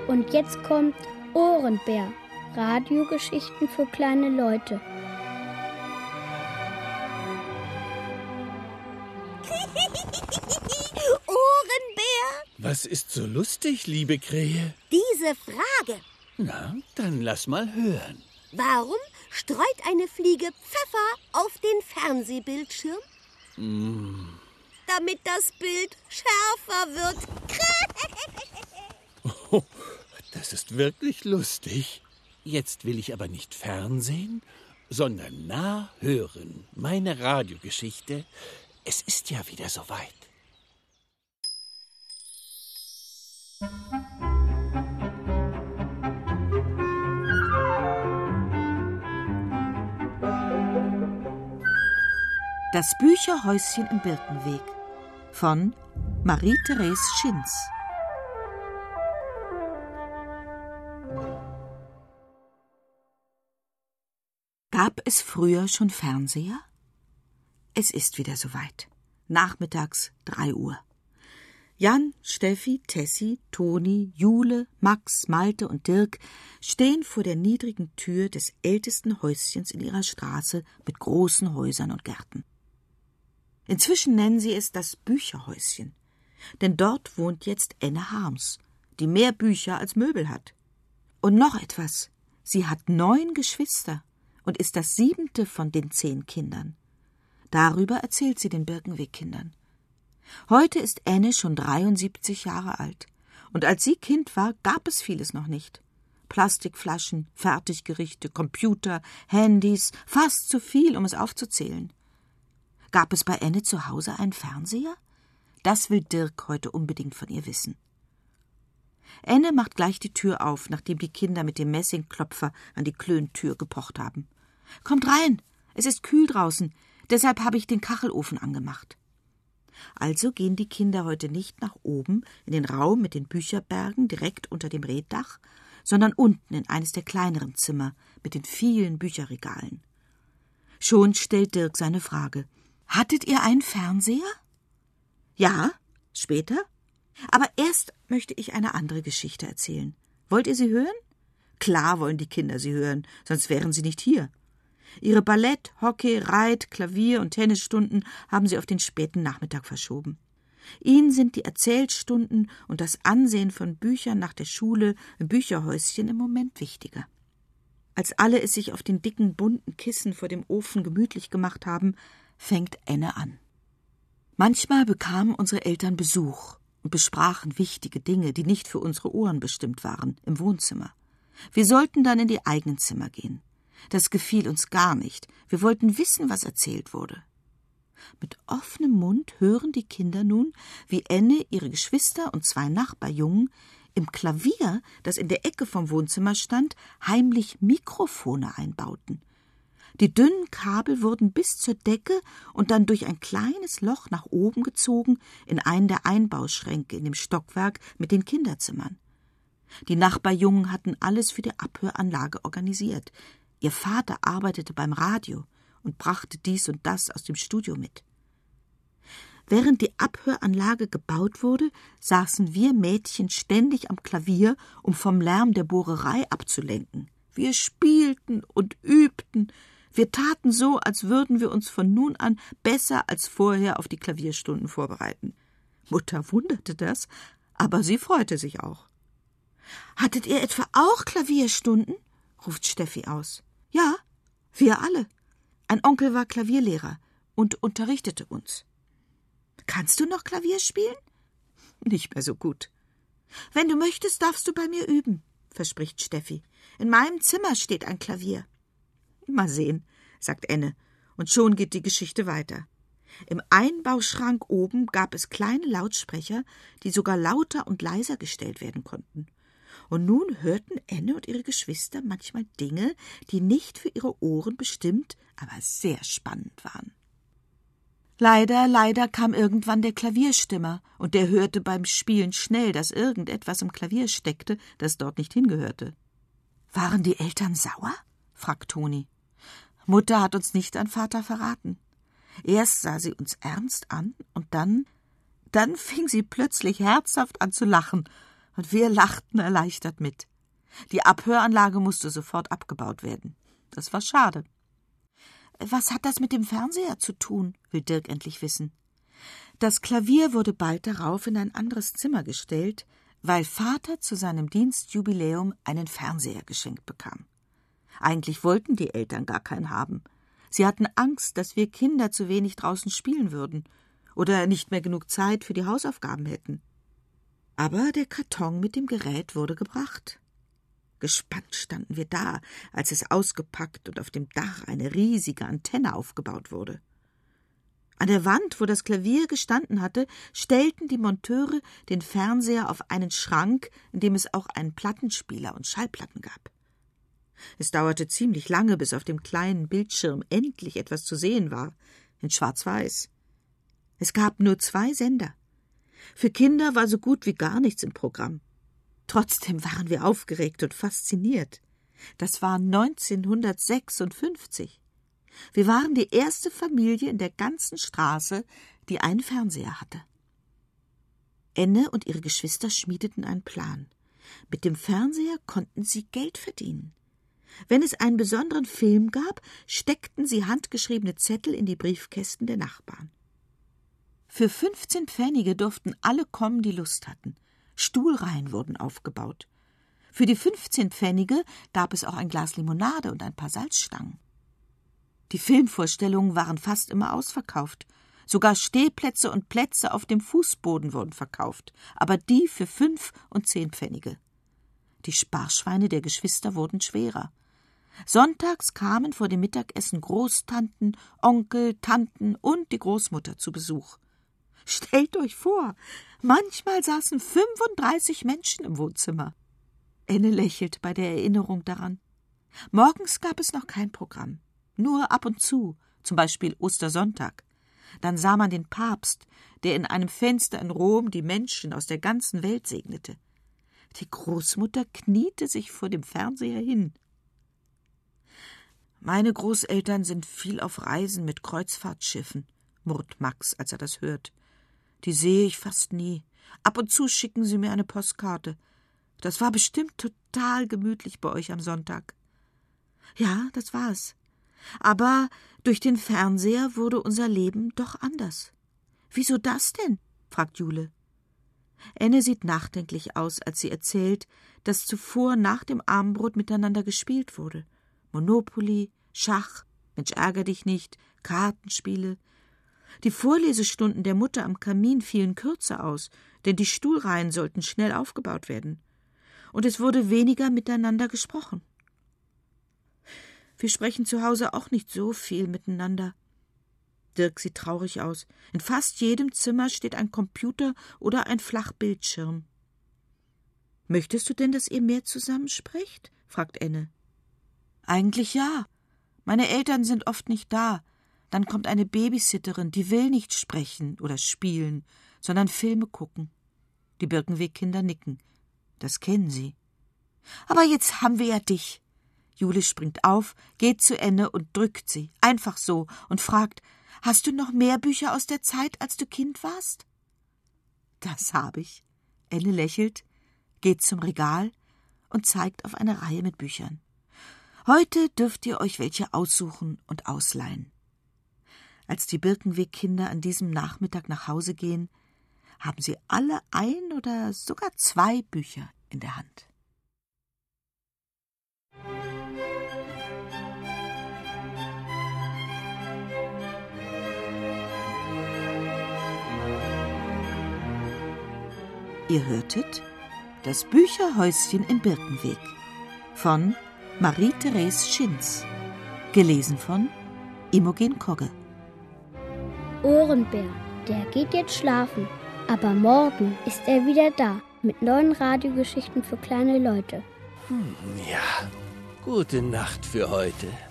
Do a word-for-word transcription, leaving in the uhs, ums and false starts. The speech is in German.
Und jetzt kommt Ohrenbär. Radiogeschichten für kleine Leute. Ohrenbär? Was ist so lustig, liebe Krähe? Diese Frage. Na, dann lass mal hören. Warum streut eine Fliege Pfeffer auf den Fernsehbildschirm? Mm. Damit das Bild schärfer wird. Oh, das ist wirklich lustig. Jetzt will ich aber nicht fernsehen, sondern nah hören. Meine Radiogeschichte. Es ist ja wieder soweit. Das Bücherhäuschen im Birkenweg von Marie-Therese Schinz. Gab es früher schon Fernseher? Es ist wieder soweit. Nachmittags drei Uhr. Jan, Steffi, Tessi, Toni, Jule, Max, Malte und Dirk stehen vor der niedrigen Tür des ältesten Häuschens in ihrer Straße mit großen Häusern und Gärten. Inzwischen nennen sie es das Bücherhäuschen, denn dort wohnt jetzt Enne Harms, die mehr Bücher als Möbel hat. Und noch etwas, sie hat neun Geschwister und ist das siebente von den zehn Kindern. Darüber erzählt sie den Birkenweg-Kindern. Heute ist Enne schon dreiundsiebzig Jahre alt, und als sie Kind war, gab es vieles noch nicht. Plastikflaschen, Fertiggerichte, Computer, Handys, fast zu viel, um es aufzuzählen. Gab es bei Enne zu Hause einen Fernseher? Das will Dirk heute unbedingt von ihr wissen. Enne macht gleich die Tür auf, nachdem die Kinder mit dem Messingklopfer an die Klöntür gepocht haben. »Kommt rein, es ist kühl draußen, deshalb habe ich den Kachelofen angemacht.« Also gehen die Kinder heute nicht nach oben in den Raum mit den Bücherbergen direkt unter dem Reetdach, sondern unten in eines der kleineren Zimmer mit den vielen Bücherregalen. Schon stellt Dirk seine Frage. »Hattet ihr einen Fernseher?« »Ja, später. Aber erst möchte ich eine andere Geschichte erzählen. Wollt ihr sie hören?« Klar wollen die Kinder sie hören, sonst wären sie nicht hier. Ihre Ballett-, Hockey-, Reit-, Klavier- und Tennisstunden haben sie auf den späten Nachmittag verschoben. Ihnen sind die Erzählstunden und das Ansehen von Büchern nach der Schule im Bücherhäuschen im Moment wichtiger. Als alle es sich auf den dicken, bunten Kissen vor dem Ofen gemütlich gemacht haben, fängt Enne an. Manchmal bekamen unsere Eltern Besuch und besprachen wichtige Dinge, die nicht für unsere Ohren bestimmt waren, im Wohnzimmer. Wir sollten dann in die eigenen Zimmer gehen. Das gefiel uns gar nicht. Wir wollten wissen, was erzählt wurde. Mit offenem Mund hören die Kinder nun, wie Enne, ihre Geschwister und zwei Nachbarjungen im Klavier, das in der Ecke vom Wohnzimmer stand, heimlich Mikrofone einbauten. Die dünnen Kabel wurden bis zur Decke und dann durch ein kleines Loch nach oben gezogen in einen der Einbauschränke in dem Stockwerk mit den Kinderzimmern. Die Nachbarjungen hatten alles für die Abhöranlage organisiert. Ihr Vater arbeitete beim Radio und brachte dies und das aus dem Studio mit. Während die Abhöranlage gebaut wurde, saßen wir Mädchen ständig am Klavier, um vom Lärm der Bohrerei abzulenken. Wir spielten und übten. Wir taten so, als würden wir uns von nun an besser als vorher auf die Klavierstunden vorbereiten. Mutter wunderte das, aber sie freute sich auch. »Hattet ihr etwa auch Klavierstunden?« ruft Steffi aus. »Ja, wir alle. Ein Onkel war Klavierlehrer und unterrichtete uns.« »Kannst du noch Klavier spielen?« »Nicht mehr so gut.« »Wenn du möchtest, darfst du bei mir üben«, verspricht Steffi. »In meinem Zimmer steht ein Klavier.« »Mal sehen«, sagt Enne, und schon geht die Geschichte weiter. Im Einbauschrank oben gab es kleine Lautsprecher, die sogar lauter und leiser gestellt werden konnten. Und nun hörten Enne und ihre Geschwister manchmal Dinge, die nicht für ihre Ohren bestimmt, aber sehr spannend waren. Leider, leider kam irgendwann der Klavierstimmer, und der hörte beim Spielen schnell, dass irgendetwas im Klavier steckte, das dort nicht hingehörte. »Waren die Eltern sauer?« fragt Toni. Mutter hat uns nicht an Vater verraten. Erst sah sie uns ernst an, und dann, dann fing sie plötzlich herzhaft an zu lachen, Und wir lachten erleichtert mit. Die Abhöranlage musste sofort abgebaut werden. Das war schade. »Was hat das mit dem Fernseher zu tun?« will Dirk endlich wissen. Das Klavier wurde bald darauf in ein anderes Zimmer gestellt, weil Vater zu seinem Dienstjubiläum einen Fernseher geschenkt bekam. Eigentlich wollten die Eltern gar keinen haben. Sie hatten Angst, dass wir Kinder zu wenig draußen spielen würden oder nicht mehr genug Zeit für die Hausaufgaben hätten. Aber der Karton mit dem Gerät wurde gebracht. Gespannt standen wir da, als es ausgepackt und auf dem Dach eine riesige Antenne aufgebaut wurde. An der Wand, wo das Klavier gestanden hatte, stellten die Monteure den Fernseher auf einen Schrank, in dem es auch einen Plattenspieler und Schallplatten gab. Es dauerte ziemlich lange, bis auf dem kleinen Bildschirm endlich etwas zu sehen war, in Schwarz-Weiß. Es gab nur zwei Sender. Für Kinder war so gut wie gar nichts im Programm. Trotzdem waren wir aufgeregt und fasziniert. Das war neunzehnhundertsechsundfünfzig. Wir waren die erste Familie in der ganzen Straße, die einen Fernseher hatte. Enne und ihre Geschwister schmiedeten einen Plan. Mit dem Fernseher konnten sie Geld verdienen. Wenn es einen besonderen Film gab, steckten sie handgeschriebene Zettel in die Briefkästen der Nachbarn. Für fünfzehn Pfennige durften alle kommen, die Lust hatten. Stuhlreihen wurden aufgebaut. Für die fünfzehn Pfennige gab es auch ein Glas Limonade und ein paar Salzstangen. Die Filmvorstellungen waren fast immer ausverkauft. Sogar Stehplätze und Plätze auf dem Fußboden wurden verkauft, aber die für fünf und zehn Pfennige. Die Sparschweine der Geschwister wurden schwerer. Sonntags kamen vor dem Mittagessen Großtanten, Onkel, Tanten und die Großmutter zu Besuch. Stellt euch vor, manchmal saßen fünfunddreißig Menschen im Wohnzimmer. Enne lächelt bei der Erinnerung daran. Morgens gab es noch kein Programm, nur ab und zu, zum Beispiel Ostersonntag. Dann sah man den Papst, der in einem Fenster in Rom die Menschen aus der ganzen Welt segnete. Die Großmutter kniete sich vor dem Fernseher hin. »Meine Großeltern sind viel auf Reisen mit Kreuzfahrtschiffen«, murrt Max, als er das hört. »Die sehe ich fast nie. Ab und zu schicken sie mir eine Postkarte. Das war bestimmt total gemütlich bei euch am Sonntag.« »Ja, das war es. Aber durch den Fernseher wurde unser Leben doch anders.« »Wieso das denn?« fragt Jule. Enne sieht nachdenklich aus, als sie erzählt, dass zuvor nach dem Abendbrot miteinander gespielt wurde. Monopoly, Schach, Mensch ärger dich nicht, Kartenspiele. Die Vorlesestunden der Mutter am Kamin fielen kürzer aus, denn die Stuhlreihen sollten schnell aufgebaut werden. Und es wurde weniger miteinander gesprochen. Wir sprechen zu Hause auch nicht so viel miteinander. Dirk sieht traurig aus. In fast jedem Zimmer steht ein Computer oder ein Flachbildschirm. »Möchtest du denn, dass ihr mehr zusammensprecht?« fragt Enne. »Eigentlich ja. Meine Eltern sind oft nicht da. Dann kommt eine Babysitterin, die will nicht sprechen oder spielen, sondern Filme gucken.« Die Birkenweg-Kinder nicken. Das kennen sie. »Aber jetzt haben wir ja dich.« Jule springt auf, geht zu Enne und drückt sie, einfach so, und fragt, »Hast du noch mehr Bücher aus der Zeit, als du Kind warst?« »Das habe ich.« Enne lächelt, geht zum Regal und zeigt auf eine Reihe mit Büchern. »Heute dürft ihr euch welche aussuchen und ausleihen.« Als die Birkenweg-Kinder an diesem Nachmittag nach Hause gehen, haben sie alle ein oder sogar zwei Bücher in der Hand. Ihr hörtet Das Bücherhäuschen im Birkenweg von Marie-Therese Schinz, gelesen von Imogen Kogge. Ohrenbär, der geht jetzt schlafen, aber morgen ist er wieder da mit neuen Radiogeschichten für kleine Leute. Hm, ja, gute Nacht für heute.